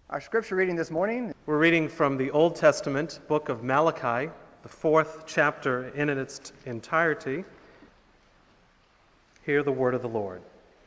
Our scripture reading this morning, We're reading from the Old Testament book of Malachi, the 4th chapter in its entirety. Hear the word of the Lord.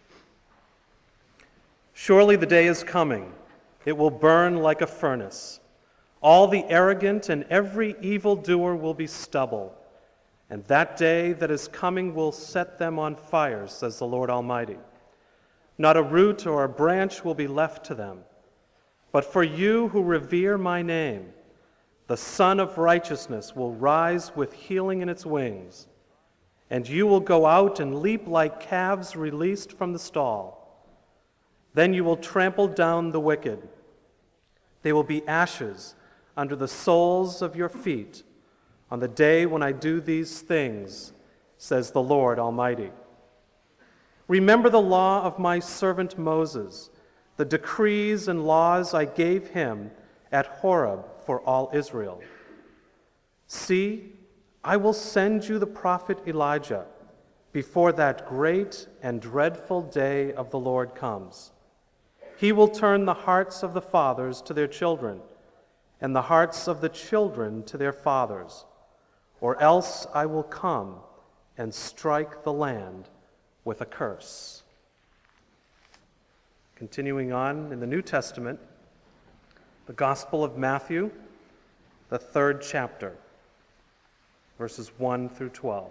Surely the day is coming. It will burn like a furnace. All the arrogant and every evildoer will be stubble. And that day that is coming will set them on fire, says the Lord Almighty. Not a root or a branch will be left to them. But for you who revere my name, the Son of Righteousness will rise with healing in its wings, and you will go out and leap like calves released from the stall. Then you will trample down the wicked. They will be ashes under the soles of your feet on the day when I do these things, says the Lord Almighty. Remember the law of my servant Moses, the decrees and laws I gave him at Horeb for all Israel. See, I will send you the prophet Elijah before that great and dreadful day of the Lord comes. He will turn the hearts of the fathers to their children, and the hearts of the children to their fathers, or else I will come and strike the land with a curse. Continuing on in the New Testament, the Gospel of Matthew, the 3rd chapter, verses 1 through 12.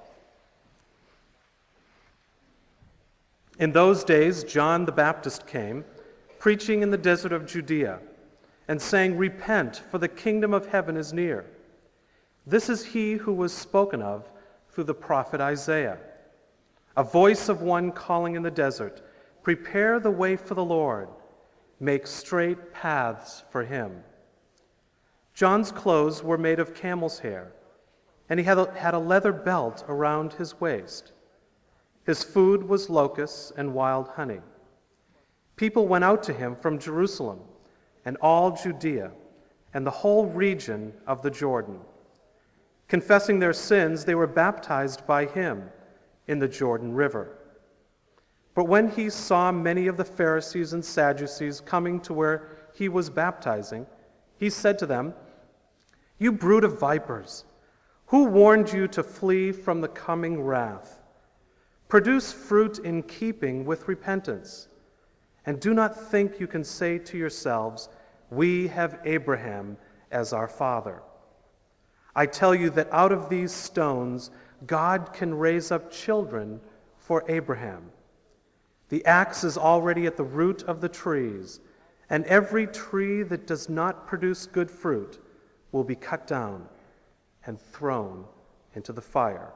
In those days, John the Baptist came, preaching in the desert of Judea, and saying, "Repent, for the kingdom of heaven is near." This is he who was spoken of through the prophet Isaiah. A voice of one calling in the desert, "Prepare the way for the Lord, make straight paths for him." John's clothes were made of camel's hair, and he had a leather belt around his waist. His food was locusts and wild honey. People went out to him from Jerusalem and all Judea and the whole region of the Jordan. Confessing their sins, they were baptized by him in the Jordan River. But when he saw many of the Pharisees and Sadducees coming to where he was baptizing, he said to them, "You brood of vipers, who warned you to flee from the coming wrath? Produce fruit in keeping with repentance, and do not think you can say to yourselves, 'We have Abraham as our father.' I tell you that out of these stones God can raise up children for Abraham. The axe is already at the root of the trees, and every tree that does not produce good fruit will be cut down and thrown into the fire.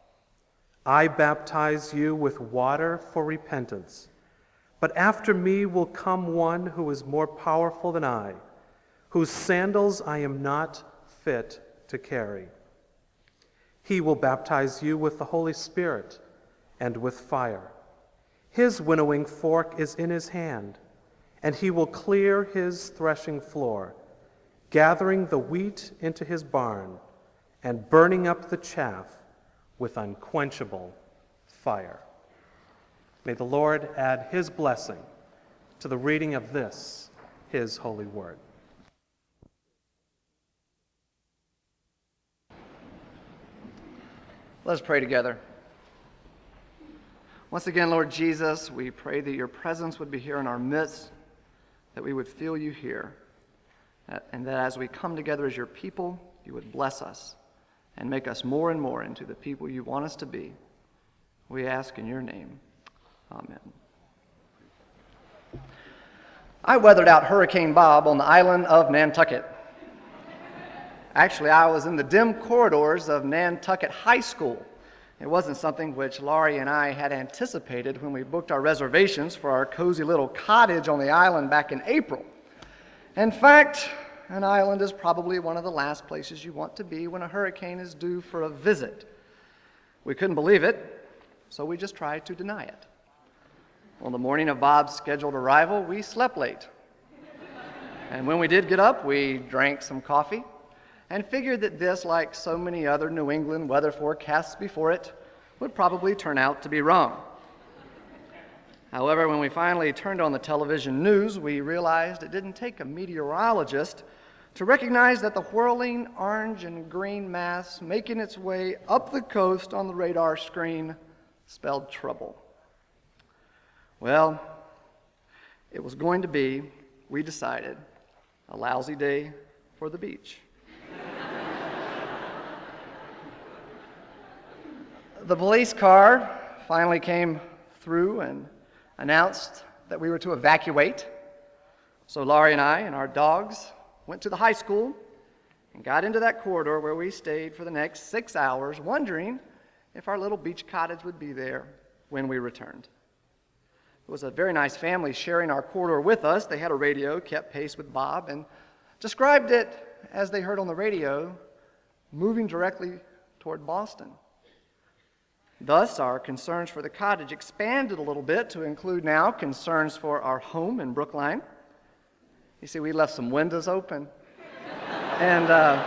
I baptize you with water for repentance, but after me will come one who is more powerful than I, whose sandals I am not fit to carry. He will baptize you with the Holy Spirit and with fire. His winnowing fork is in his hand, and he will clear his threshing floor, gathering the wheat into his barn and burning up the chaff with unquenchable fire." May the Lord add his blessing to the reading of this, his holy word. let us pray together. Once again, Lord Jesus, we pray that your presence would be here in our midst, that we would feel you here, and that as we come together as your people, you would bless us and make us more and more into the people you want us to be. We ask in your name. Amen. I weathered out Hurricane Bob on the island of Nantucket. Actually, I was in the dim corridors of Nantucket High School. It wasn't something which Laurie and I had anticipated when we booked our reservations for our cozy little cottage on the island back in April. In fact, an island is probably one of the last places you want to be when a hurricane is due for a visit. We couldn't believe it, so we just tried to deny it. On the morning of Bob's scheduled arrival, we slept late. And when we did get up, we drank some coffee and figured that this, like so many other New England weather forecasts before it, would probably turn out to be wrong. However, when we finally turned on the television news, we realized it didn't take a meteorologist to recognize that the whirling orange and green mass making its way up the coast on the radar screen spelled trouble. Well, it was going to be, we decided, a lousy day for the beach. The police car finally came through and announced that we were to evacuate. So Laurie and I and our dogs went to the high school and got into that corridor where we stayed for the next 6 hours, wondering if our little beach cottage would be there when we returned. It was a very nice family sharing our corridor with us. They had a radio, kept pace with Bob, and described it, as they heard on the radio, moving directly toward Boston. Thus, our concerns for the cottage expanded a little bit to include now concerns for our home in Brookline. You see, we left some windows open, and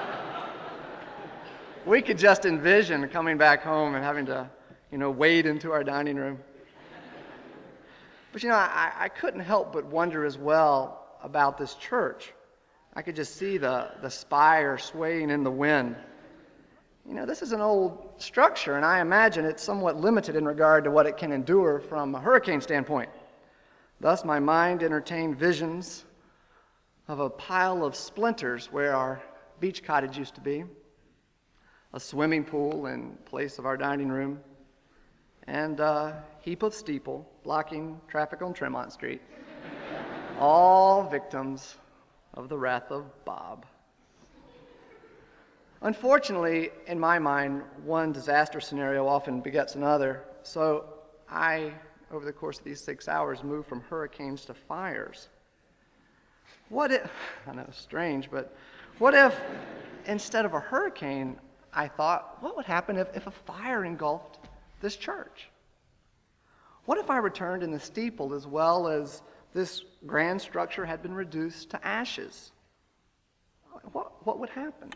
we could just envision coming back home and having to, wade into our dining room. But, I couldn't help but wonder as well about this church. I could just see the spire swaying in the wind. This is an old structure, and I imagine it's somewhat limited in regard to what it can endure from a hurricane standpoint. Thus, my mind entertained visions of a pile of splinters where our beach cottage used to be, a swimming pool in place of our dining room, and a heap of steeple blocking traffic on Tremont Street, all victims of the wrath of Bob. Unfortunately, in my mind, one disaster scenario often begets another, so I, over the course of these 6 hours, moved from hurricanes to fires. What if, I know, strange, but what if instead of a hurricane, I thought, what would happen if a fire engulfed this church? What if I returned and the steeple as well as this grand structure had been reduced to ashes? What would happen?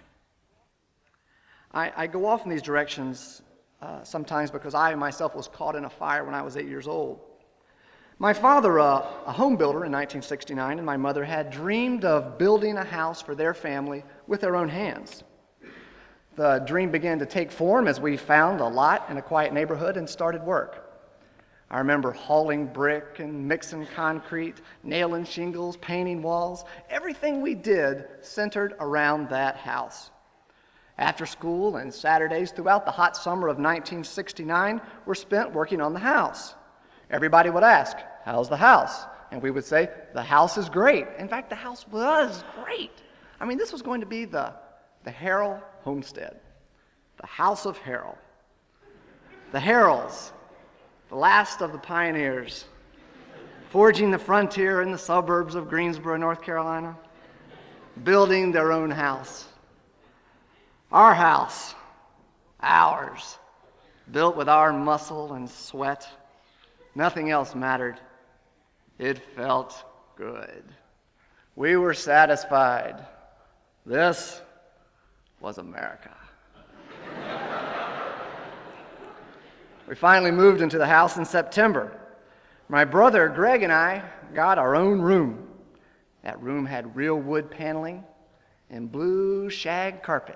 I go off in these directions sometimes because I myself was caught in a fire when I was 8 years old. My father, a home builder in 1969, and my mother had dreamed of building a house for their family with their own hands. The dream began to take form as we found a lot in a quiet neighborhood and started work. I remember hauling brick and mixing concrete, nailing shingles, painting walls. Everything we did centered around that house. After school and Saturdays throughout the hot summer of 1969 were spent working on the house. Everybody would ask, "How's the house?" And we would say, "The house is great." In fact, the house was great. I mean, this was going to be the Harrell homestead, the House of Harrell. The Harrells, the last of the pioneers, forging the frontier in the suburbs of Greensboro, North Carolina, building their own house. Our house, ours, built with our muscle and sweat. Nothing else mattered. It felt good. We were satisfied. This was America. We finally moved into the house in September. My brother Greg and I got our own room. That room had real wood paneling and blue shag carpet.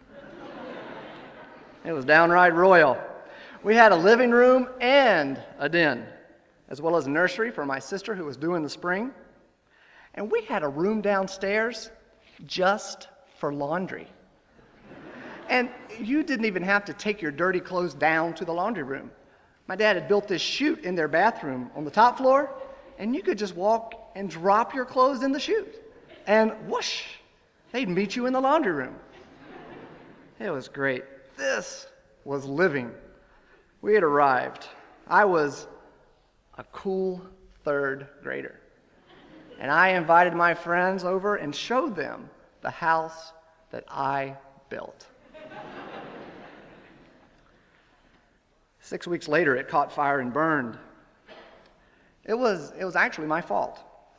It was downright royal. We had a living room and a den, as well as a nursery for my sister who was due in the spring. And we had a room downstairs just for laundry. And you didn't even have to take your dirty clothes down to the laundry room. My dad had built this chute in their bathroom on the top floor, and you could just walk and drop your clothes in the chute. And whoosh, they'd meet you in the laundry room. It was great. This was living. We had arrived. I was a cool third grader. And I invited my friends over and showed them the house that I built. 6 weeks later, it caught fire and burned. It was actually my fault.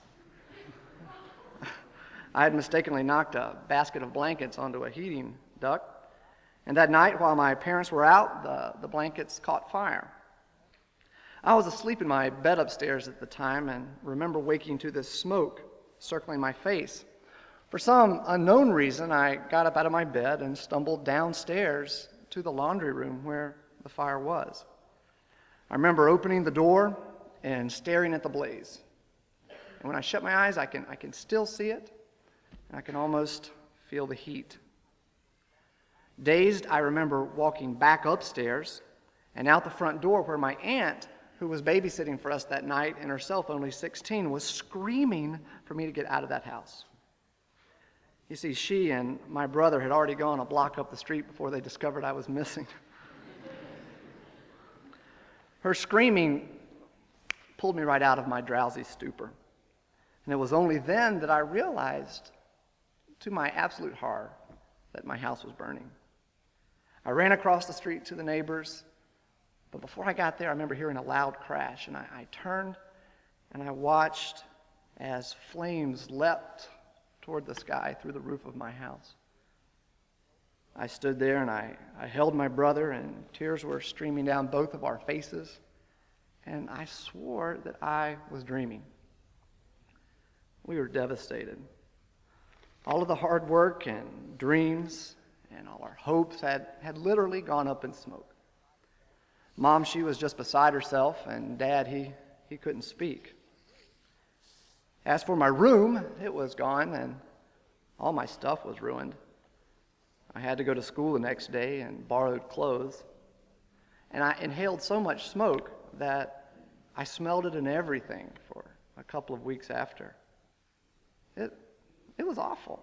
I had mistakenly knocked a basket of blankets onto a heating duct, and that night, while my parents were out, the blankets caught fire. I was asleep in my bed upstairs at the time and remember waking to this smoke circling my face. For some unknown reason, I got up out of my bed and stumbled downstairs to the laundry room where the fire was. I remember opening the door and staring at the blaze. And when I shut my eyes, I can still see it, and I can almost feel the heat. Dazed, I remember walking back upstairs and out the front door where my aunt, who was babysitting for us that night and herself only 16, was screaming for me to get out of that house. You see, she and my brother had already gone a block up the street before they discovered I was missing. Her screaming pulled me right out of my drowsy stupor. And it was only then that I realized, to my absolute horror, that my house was burning. I ran across the street to the neighbors, but before I got there, I remember hearing a loud crash, and I turned and I watched as flames leapt toward the sky through the roof of my house. I stood there and I held my brother, and tears were streaming down both of our faces, and I swore that I was dreaming. We were devastated. All of the hard work and dreams and all our hopes had literally gone up in smoke. Mom, she was just beside herself, and Dad, he couldn't speak. As for my room, it was gone, and all my stuff was ruined. I had to go to school the next day and borrowed clothes. And I inhaled so much smoke that I smelled it in everything for a couple of weeks after. It was awful.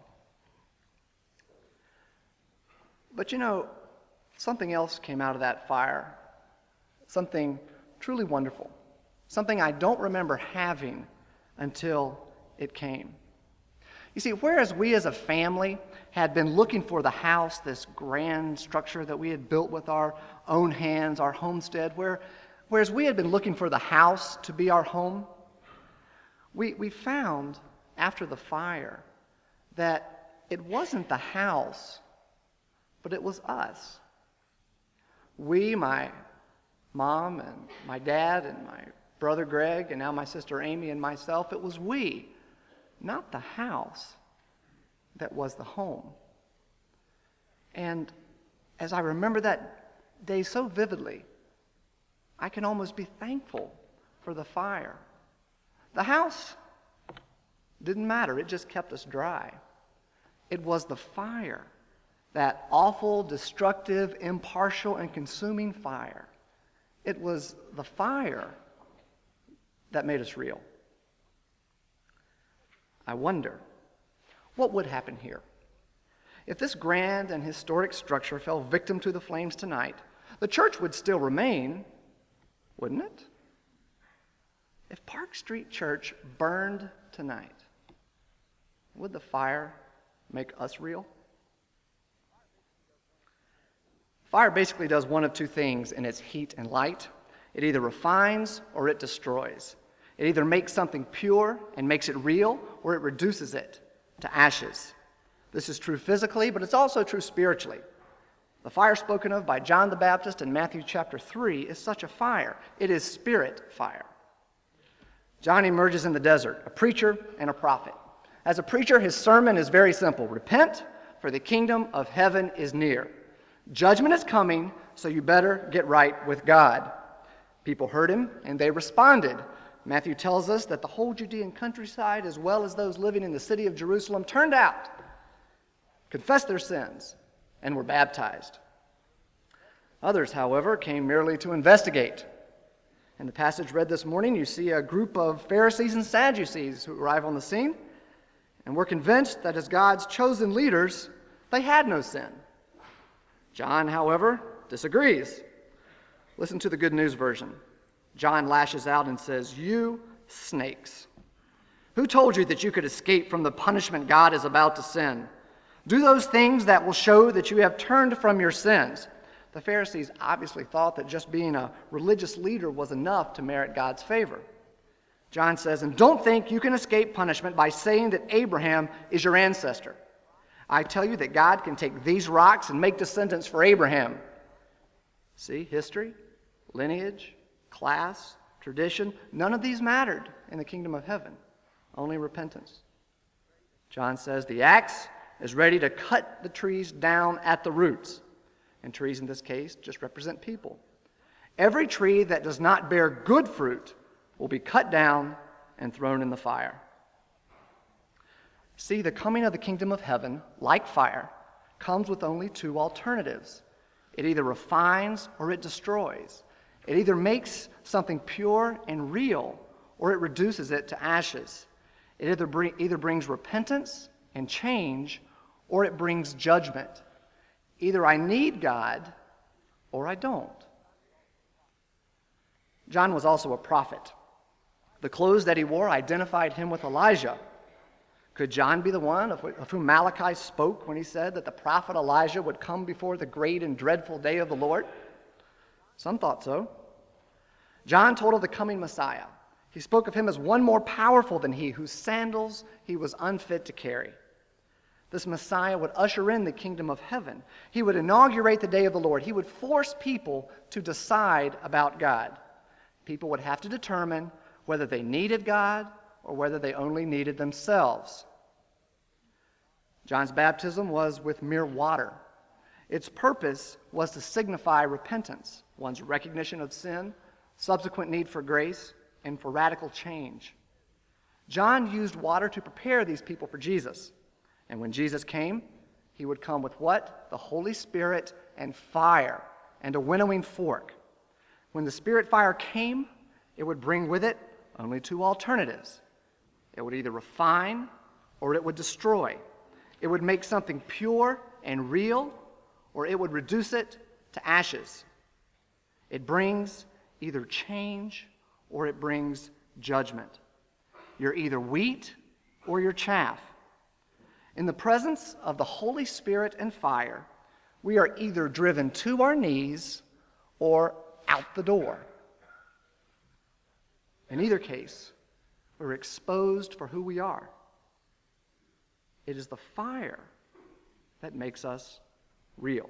But you know, something else came out of that fire. Something truly wonderful. Something I don't remember having until it came. You see, whereas we as a family had been looking for the house, this grand structure that we had built with our own hands, our homestead, whereas we had been looking for the house to be our home, we found after the fire that it wasn't the house, but it was us. We, my mom and my dad and my brother Greg and now my sister Amy and myself, it was we, not the house, that was the home. And as I remember that day so vividly, I can almost be thankful for the fire. The house didn't matter. It just kept us dry. It was the fire, that awful, destructive, impartial, and consuming fire. It was the fire that made us real. I wonder, what would happen here? If this grand and historic structure fell victim to the flames tonight, the church would still remain, wouldn't it? If Park Street Church burned tonight, would the fire make us real? Fire basically does one of two things in its heat and light. It either refines or it destroys. It either makes something pure and makes it real, or it reduces it to ashes. This is true physically, but it's also true spiritually. The fire spoken of by John the Baptist in Matthew chapter 3 is such a fire. It is spirit fire. John emerges in the desert, a preacher and a prophet. As a preacher, his sermon is very simple. Repent, for the kingdom of heaven is near. Judgment is coming, so you better get right with God. People heard him, and they responded. Matthew tells us that the whole Judean countryside, as well as those living in the city of Jerusalem, turned out, confessed their sins, and were baptized. Others, however, came merely to investigate. In the passage read this morning, you see a group of Pharisees and Sadducees who arrive on the scene, and were convinced that as God's chosen leaders, they had no sin. John, however, disagrees. Listen to the Good News version. John lashes out and says, "You snakes, who told you that you could escape from the punishment God is about to send? Do those things that will show that you have turned from your sins." The Pharisees obviously thought that just being a religious leader was enough to merit God's favor. John says, "And don't think you can escape punishment by saying that Abraham is your ancestor. I tell you that God can take these rocks and make descendants for Abraham." See, history, lineage, class, tradition, none of these mattered in the kingdom of heaven, only repentance. John says the axe is ready to cut the trees down at the roots. And trees in this case just represent people. Every tree that does not bear good fruit will be cut down and thrown in the fire. See, the coming of the kingdom of heaven, like fire, comes with only two alternatives. It either refines or it destroys. It either makes something pure and real or it reduces it to ashes. It either brings repentance and change or it brings judgment. Either I need God or I don't. John was also a prophet. The clothes that he wore identified him with Elijah. Could John be the one of whom Malachi spoke when he said that the prophet Elijah would come before the great and dreadful day of the Lord? Some thought so. John told of the coming Messiah. He spoke of him as one more powerful than he, whose sandals he was unfit to carry. This Messiah would usher in the kingdom of heaven. He would inaugurate the day of the Lord. He would force people to decide about God. People would have to determine whether they needed God or whether they only needed themselves. John's baptism was with mere water. Its purpose was to signify repentance, one's recognition of sin, subsequent need for grace, and for radical change. John used water to prepare these people for Jesus. And when Jesus came, he would come with what? The Holy Spirit and fire and a winnowing fork. When the Spirit fire came, it would bring with it only two alternatives. It would either refine or it would destroy. It would make something pure and real or it would reduce it to ashes. It brings either change or it brings judgment. You're either wheat or you're chaff. In the presence of the Holy Spirit and fire, we are either driven to our knees or out the door. In either case, we're exposed for who we are. It is the fire that makes us real.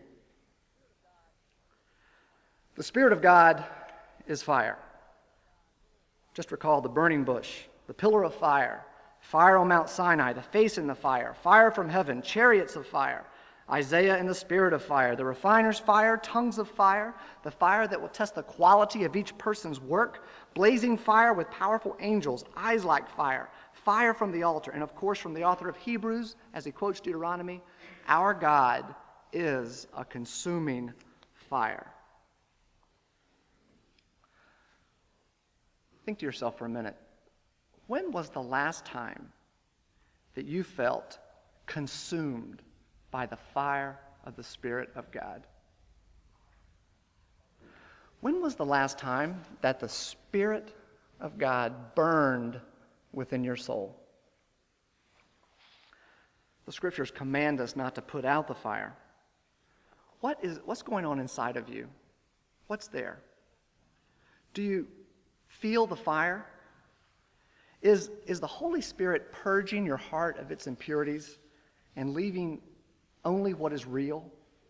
The Spirit of God is fire. Just recall the burning bush, the pillar of fire, fire on Mount Sinai, the face in the fire, fire from heaven, chariots of fire, Isaiah in the spirit of fire, the refiner's fire, tongues of fire, the fire that will test the quality of each person's work, blazing fire with powerful angels, eyes like fire, fire from the altar, and of course from the author of Hebrews, as he quotes Deuteronomy, our God is a consuming fire. Think to yourself for a minute. When was the last time that you felt consumed by the fire of the Spirit of God? When was the last time that the Spirit of God burned within your soul? The Scriptures command us not to put out the fire. What's going on inside of you? What's there? Do you feel the fire? Is the Holy Spirit purging your heart of its impurities and leaving only what is real?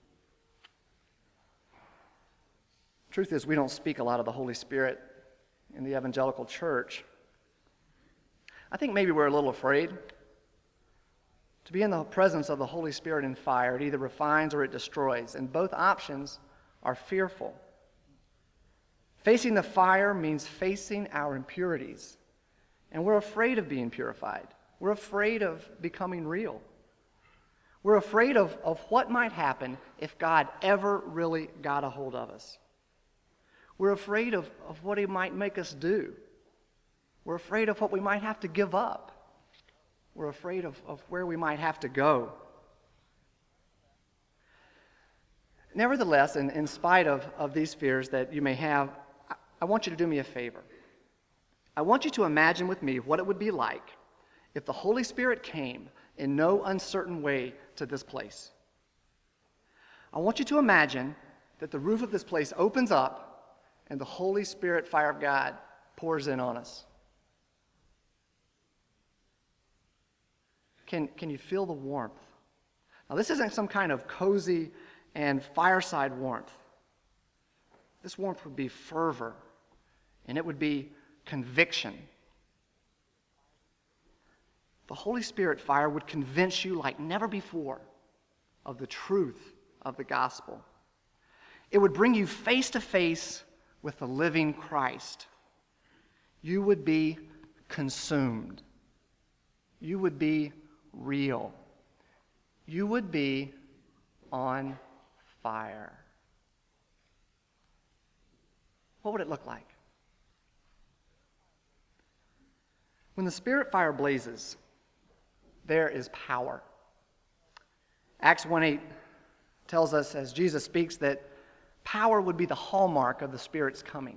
Truth is, we don't speak a lot of the Holy Spirit in the evangelical church. I think maybe we're a little afraid. To be in the presence of the Holy Spirit in fire, it either refines or it destroys, and both options are fearful. Facing the fire means facing our impurities. And we're afraid of being purified. We're afraid of becoming real. We're afraid of what might happen if God ever really got a hold of us. We're afraid of what he might make us do. We're afraid of what we might have to give up. We're afraid of where we might have to go. Nevertheless, in spite of these fears that you may have, I want you to do me a favor. I want you to imagine with me what it would be like if the Holy Spirit came in no uncertain way to this place. I want you to imagine that the roof of this place opens up and the Holy Spirit fire of God pours in on us. Can you feel the warmth? Now, this isn't some kind of cozy and fireside warmth. This warmth would be fervor. and it would be conviction. The Holy Spirit fire would convince you like never before of the truth of the gospel. It would bring you face to face with the living Christ. You would be consumed. You would be real. You would be on fire. What would it look like? When the Spirit fire blazes, there is power. Acts 1:8 tells us, as Jesus speaks, that power would be the hallmark of the Spirit's coming.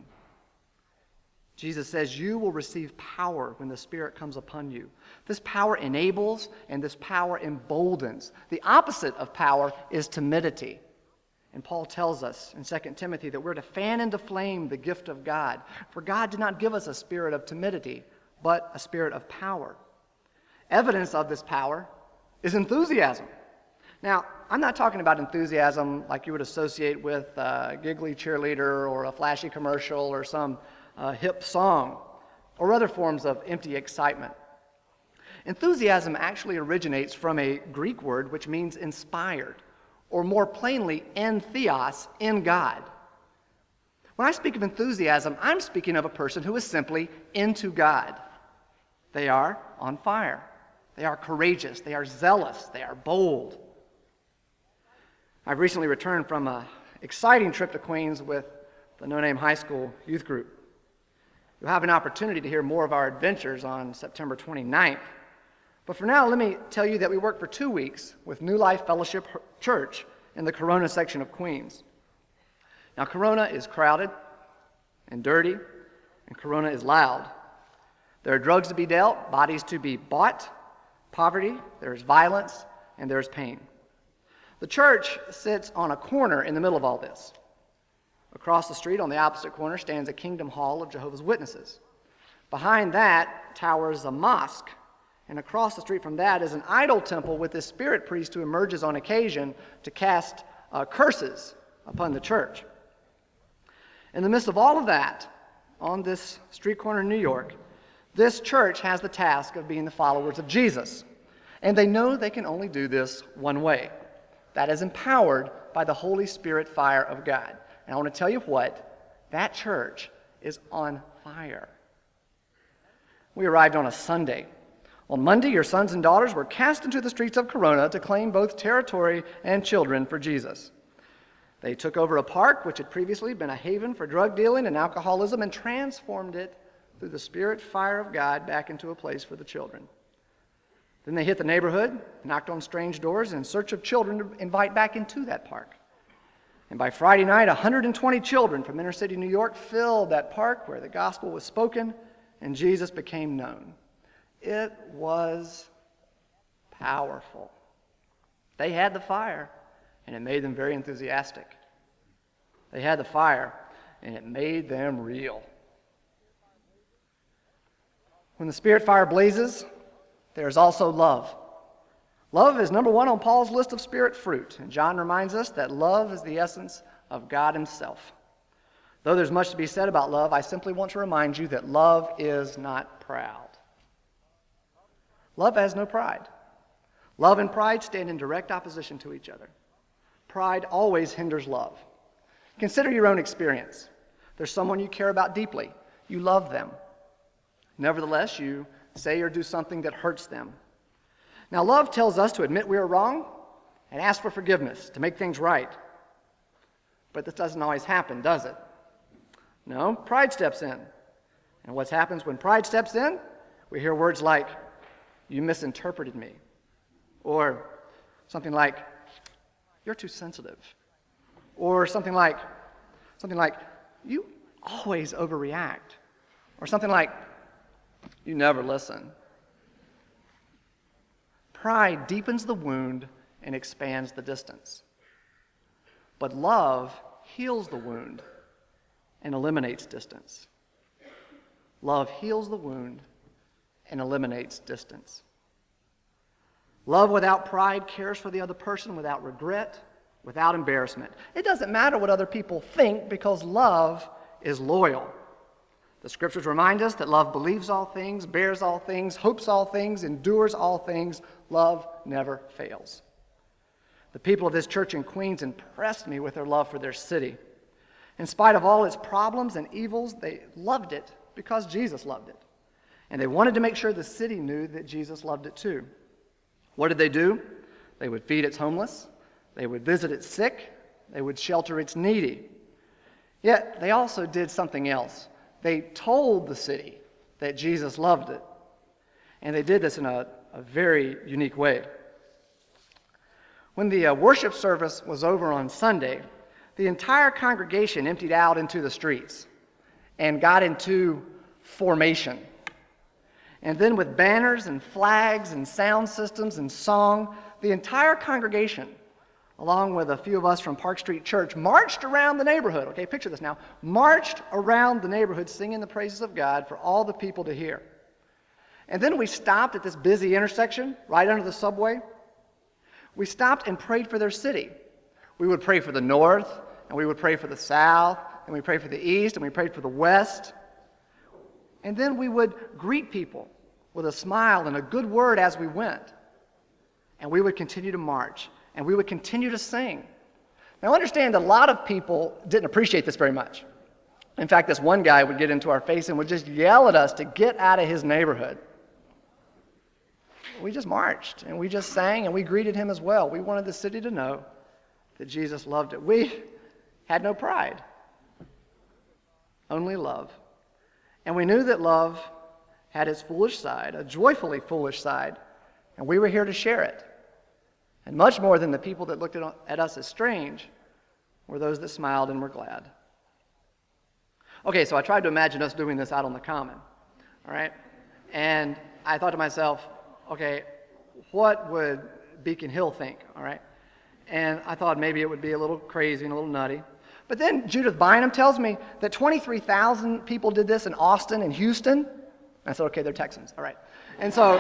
Jesus says, you will receive power when the Spirit comes upon you. This power enables and this power emboldens. The opposite of power is timidity. And Paul tells us in 2 Timothy that we're to fan into flame the gift of God. For God did not give us a spirit of timidity, but a spirit of power. Evidence of this power is enthusiasm. Now, I'm not talking about enthusiasm like you would associate with a giggly cheerleader or a flashy commercial or some hip song or other forms of empty excitement. Enthusiasm actually originates from a Greek word which means inspired, or more plainly, en theos, in God. When I speak of enthusiasm, I'm speaking of a person who is simply into God. They are on fire. They are courageous. They are zealous. They are bold. I've recently returned from an exciting trip to Queens with the No Name High School youth group. You'll have an opportunity to hear more of our adventures on September 29th. But for now, let me tell you that we worked for 2 weeks with New Life Fellowship Church in the Corona section of Queens. Now, Corona is crowded and dirty, and Corona is loud. There are drugs to be dealt, bodies to be bought, poverty, there's violence, and there's pain. The church sits on a corner in the middle of all this. Across the street on the opposite corner stands a Kingdom Hall of Jehovah's Witnesses. Behind that towers a mosque, and across the street from that is an idol temple with this spirit priest who emerges on occasion to cast curses upon the church. In the midst of all of that, on this street corner in New York, this church has the task of being the followers of Jesus. And they know they can only do this one way. That is empowered by the Holy Spirit fire of God. And I want to tell you what, that church is on fire. We arrived on a Sunday. On Monday, your sons and daughters were cast into the streets of Corona to claim both territory and children for Jesus. They took over a park which had previously been a haven for drug dealing and alcoholism and transformed it through the Spirit fire of God back into a place for the children. Then they hit the neighborhood, knocked on strange doors in search of children to invite back into that park. And by Friday night, 120 children from inner city New York filled that park where the gospel was spoken and Jesus became known. It was powerful. They had the fire, and it made them very enthusiastic. They had the fire, and it made them real. When the Spirit fire blazes, there is also love. Love is number one on Paul's list of Spirit fruit, and John reminds us that love is the essence of God himself. Though there's much to be said about love, I simply want to remind you that love is not proud. Love has no pride. Love and pride stand in direct opposition to each other. Pride always hinders love. Consider your own experience. There's someone you care about deeply. You love them. Nevertheless, you say or do something that hurts them. Now, love tells us to admit we are wrong and ask for forgiveness to make things right. But this doesn't always happen, does it? No, pride steps in. And what happens when pride steps in? We hear words like, "You misinterpreted me," or something like, "You're too sensitive," or something like, "You always overreact," or something like, "You never listen." Pride deepens the wound and expands the distance. But love heals the wound and eliminates distance. Love heals the wound and eliminates distance. Love without pride cares for the other person without regret, without embarrassment. It doesn't matter what other people think because love is loyal. The scriptures remind us that love believes all things, bears all things, hopes all things, endures all things. Love never fails. The people of this church in Queens impressed me with their love for their city. In spite of all its problems and evils, they loved it because Jesus loved it. And they wanted to make sure the city knew that Jesus loved it too. What did they do? They would feed its homeless. They would visit its sick. They would shelter its needy. Yet they also did something else. They told the city that Jesus loved it. And they did this in a very unique way. When the worship service was over on Sunday, the entire congregation emptied out into the streets and got into formation. And then with banners and flags and sound systems and song, the entire congregation, along with a few of us from Park Street Church, marched around the neighborhood. Okay, picture this now. Marched around the neighborhood singing the praises of God for all the people to hear. And then we stopped at this busy intersection right under the subway. We stopped and prayed for their city. We would pray for the north, and we would pray for the south, and we prayed for the east, and we prayed for the west. And then we would greet people with a smile and a good word as we went. And we would continue to march, and we would continue to sing. Now understand, a lot of people didn't appreciate this very much. In fact, this one guy would get into our face and would just yell at us to get out of his neighborhood. We just marched, and we just sang, and we greeted him as well. We wanted the city to know that Jesus loved it. We had no pride, only love. And we knew that love had its foolish side, a joyfully foolish side, and we were here to share it. And much more than the people that looked at us as strange were those that smiled and were glad. Okay, so I tried to imagine us doing this out on the common, all right? And I thought to myself, okay, what would Beacon Hill think, all right? And I thought maybe it would be a little crazy and a little nutty. But then Judith Bynum tells me that 23,000 people did this in Austin and Houston. I said, okay, they're Texans, all right. And so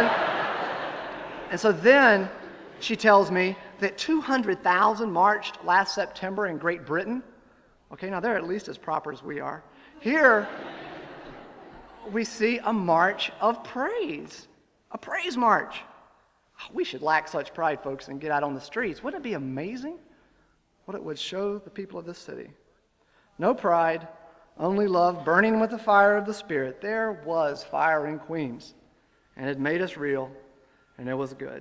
then she tells me that 200,000 marched last September in Great Britain. Okay, now they're at least as proper as we are. Here, we see a march of praise, a praise march. We should lack such pride, folks, and get out on the streets. Wouldn't it be amazing what it would show the people of this city? No pride, only love, burning with the fire of the Spirit. There was fire in Queens, and it made us real, and it was good.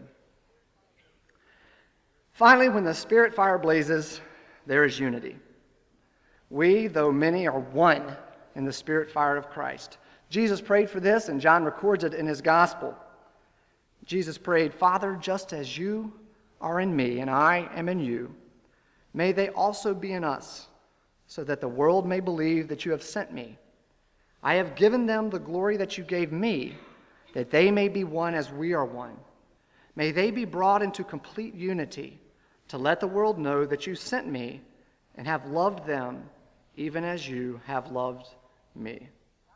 Finally, when the Spirit fire blazes, there is unity. We, though many, are one in the Spirit fire of Christ. Jesus prayed for this, and John records it in his gospel. Jesus prayed, Father, just as you are in me and I am in you, may they also be in us, so that the world may believe that you have sent me. I have given them the glory that you gave me, that they may be one as we are one. May they be brought into complete unity, to let the world know that you sent me and have loved them even as you have loved me.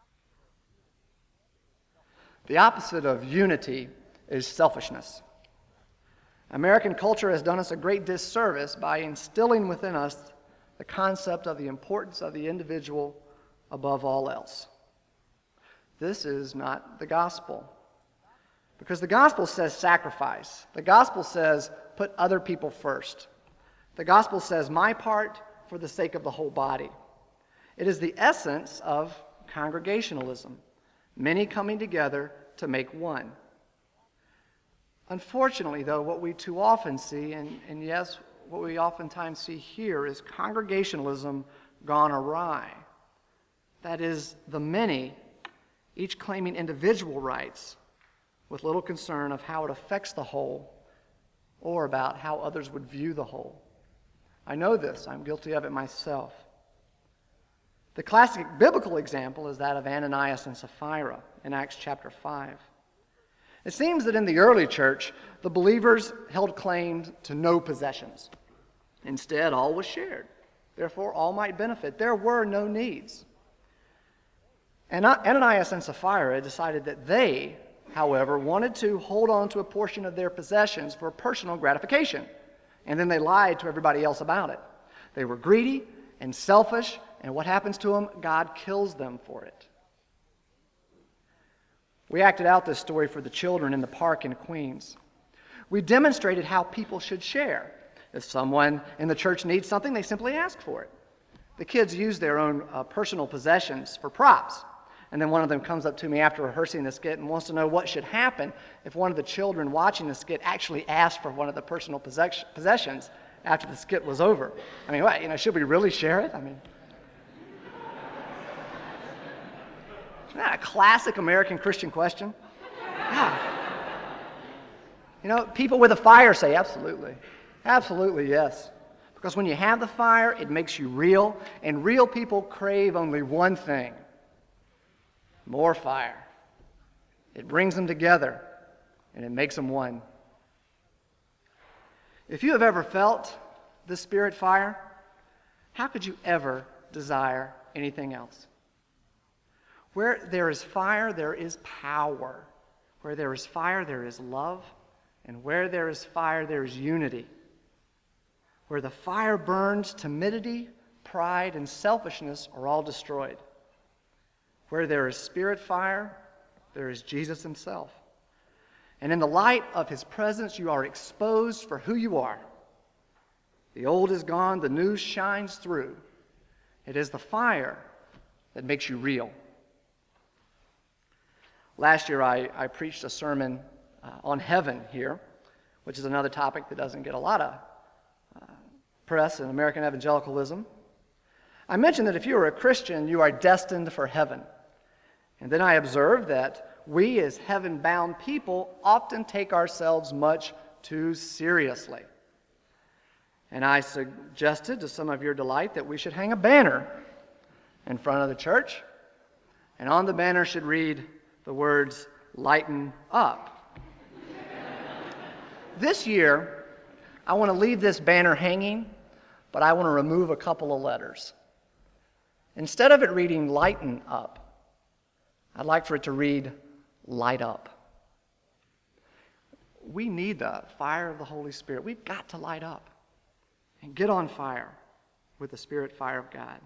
The opposite of unity is selfishness. American culture has done us a great disservice by instilling within us the concept of the importance of the individual above all else. This is not the gospel. Because the gospel says sacrifice. The gospel says put other people first. The gospel says my part for the sake of the whole body. It is the essence of congregationalism, many coming together to make one. Unfortunately, though, what we too often see, and yes, what we oftentimes see here, is congregationalism gone awry. That is, the many, each claiming individual rights, with little concern of how it affects the whole, or about how others would view the whole. I know this. I'm guilty of it myself. The classic biblical example is that of Ananias and Sapphira in Acts chapter 5. It seems that in the early church, the believers held claim to no possessions. Instead, all was shared. Therefore, all might benefit. There were no needs. And Ananias and Sapphira decided that they, however, wanted to hold on to a portion of their possessions for personal gratification. And then they lied to everybody else about it. They were greedy and selfish, and what happens to them? God kills them for it. We acted out this story for the children in the park in Queens. We demonstrated how people should share. If someone in the church needs something, they simply ask for it. The kids use their own personal possessions for props. And then one of them comes up to me after rehearsing the skit and wants to know what should happen if one of the children watching the skit actually asked for one of the personal possessions after the skit was over. I mean, what, should we really share it? I mean, isn't that a classic American Christian question? Yeah. People with a fire say, absolutely. Absolutely, yes. Because when you have the fire, it makes you real, and real people crave only one thing: more fire. It brings them together, and it makes them one. If you have ever felt the Spirit fire, how could you ever desire anything else? Where there is fire, there is power. Where there is fire, there is love. And where there is fire, there is unity. Where the fire burns, timidity, pride, and selfishness are all destroyed. Where there is Spirit fire, there is Jesus himself. And in the light of his presence, you are exposed for who you are. The old is gone, the new shines through. It is the fire that makes you real. Last year, I preached a sermon on heaven here, which is another topic that doesn't get a lot of press in American evangelicalism. I mentioned that if you are a Christian, you are destined for heaven. And then I observed that we as heaven-bound people often take ourselves much too seriously. And I suggested to some of your delight that we should hang a banner in front of the church, and on the banner should read the words, "Lighten up." This year, I want to leave this banner hanging, but I want to remove a couple of letters. Instead of it reading "Lighten up," I'd like for it to read "Light up." We need the fire of the Holy Spirit. We've got to light up and get on fire with the Spirit fire of God.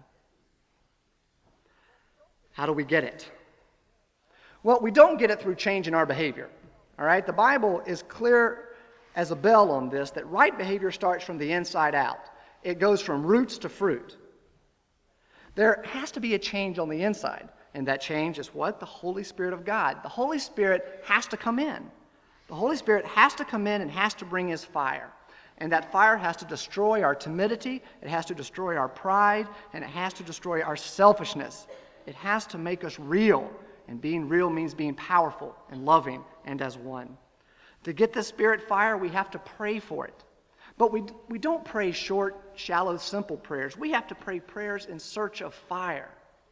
How do we get it? Well, we don't get it through changing our behavior. All right? The Bible is clear as a bell on this, that right behavior starts from the inside out. It goes from roots to fruit. There has to be a change on the inside, and that change is what? The Holy Spirit of God. The Holy Spirit has to come in. The Holy Spirit has to come in and has to bring his fire. And that fire has to destroy our timidity, it has to destroy our pride, and it has to destroy our selfishness. It has to make us real, and being real means being powerful and loving and as one. To get the Spirit fire, we have to pray for it. But we don't pray short, shallow, simple prayers. We have to pray prayers in search of fire.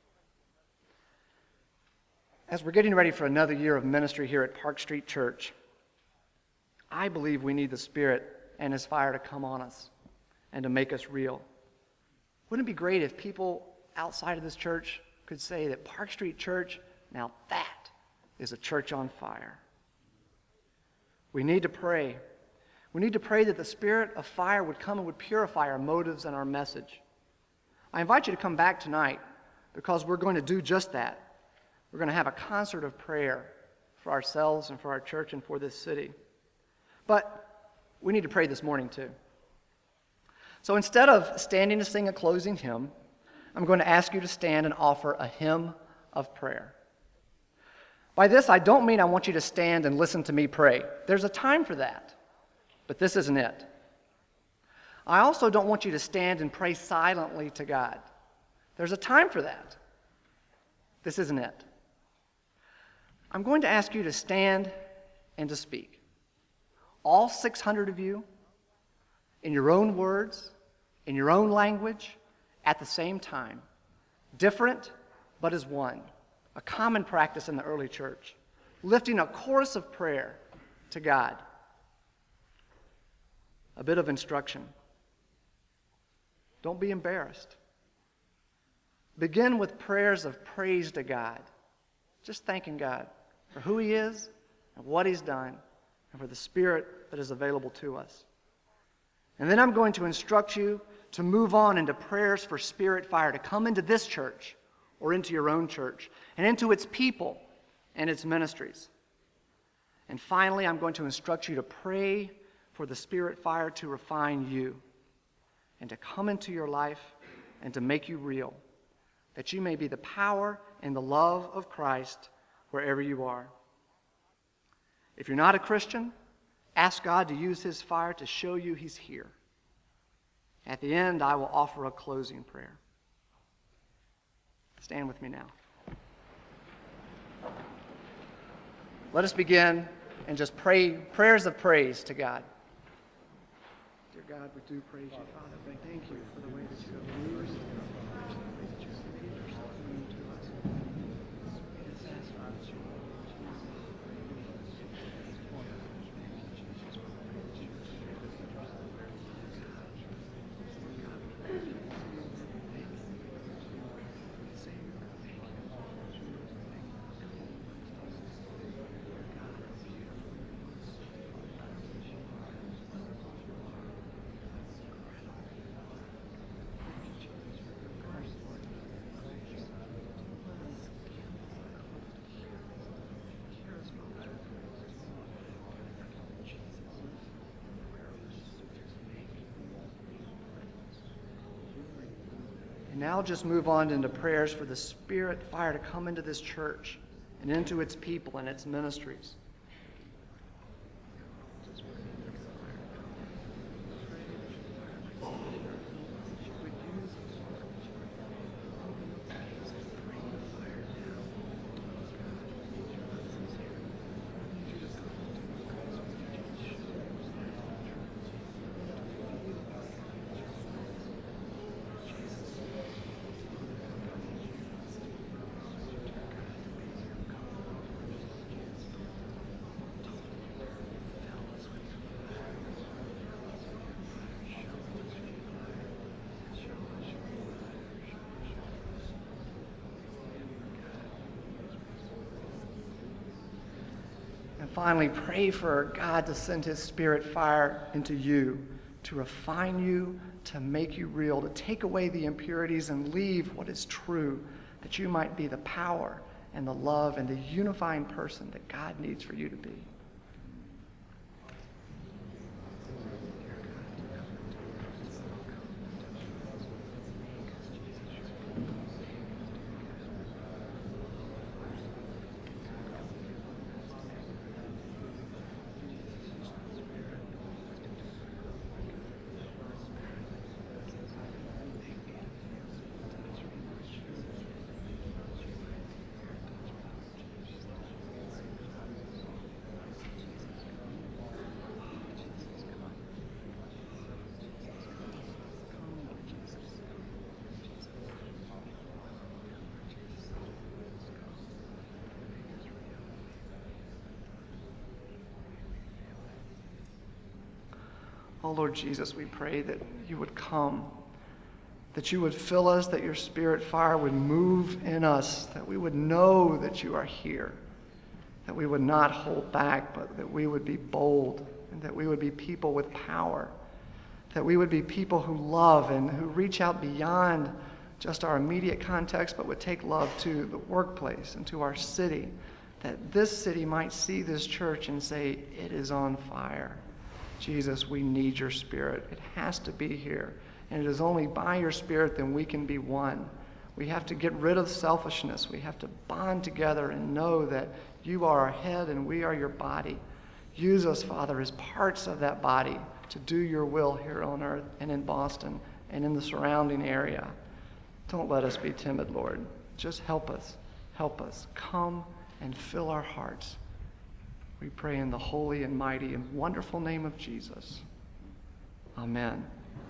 As we're getting ready for another year of ministry here at Park Street Church, I believe we need the Spirit and his fire to come on us and to make us real. Wouldn't it be great if people outside of this church could say that Park Street Church, now that is a church on fire? We need to pray. We need to pray that the Spirit of fire would come and would purify our motives and our message. I invite you to come back tonight because we're going to do just that. We're going to have a concert of prayer for ourselves and for our church and for this city. But we need to pray this morning too. So instead of standing to sing a closing hymn, I'm going to ask you to stand and offer a hymn of prayer. By this, I don't mean I want you to stand and listen to me pray. There's a time for that, but this isn't it. I also don't want you to stand and pray silently to God. There's a time for that. This isn't it. I'm going to ask you to stand and to speak. All 600 of you, in your own words, in your own language, at the same time. Different, but as one. A common practice in the early church. Lifting a chorus of prayer to God. A bit of instruction. Don't be embarrassed. Begin with prayers of praise to God. Just thanking God for who he is and what he's done and for the Spirit that is available to us. And then I'm going to instruct you to move on into prayers for Spirit fire to come into this church or into your own church and into its people and its ministries. And finally, I'm going to instruct you to pray for the Spirit fire to refine you and to come into your life and to make you real, that you may be the power and the love of Christ wherever you are. If you're not a Christian, ask God to use his fire to show you he's here. At the end, I will offer a closing prayer. Stand with me now. Let us begin and just pray prayers of praise to God. Dear God, we do praise you, Father. We thank you for the way that you have moved, the way that you have made yourself known to us. We just ask, Father, that you now just move on into prayers for the Spirit fire to come into this church and into its people and its ministries. And finally, pray for God to send his Spirit fire into you, to refine you, to make you real, to take away the impurities and leave what is true, that you might be the power and the love and the unifying person that God needs for you to be. Oh, Lord Jesus, we pray that you would come, that you would fill us, that your Spirit fire would move in us, that we would know that you are here, that we would not hold back, but that we would be bold, and that we would be people with power, that we would be people who love and who reach out beyond just our immediate context, but would take love to the workplace and to our city, that this city might see this church and say, it is on fire. Jesus, we need your Spirit. It has to be here. And it is only by your Spirit that we can be one. We have to get rid of selfishness. We have to bond together and know that you are our head and we are your body. Use us, Father, as parts of that body to do your will here on earth and in Boston and in the surrounding area. Don't let us be timid, Lord. Just help us. Help us. Come and fill our hearts. We pray in the holy and mighty and wonderful name of Jesus. Amen.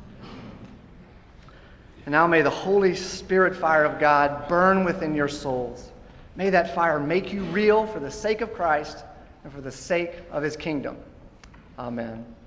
And now may the Holy Spirit fire of God burn within your souls. May that fire make you real for the sake of Christ and for the sake of his kingdom. Amen.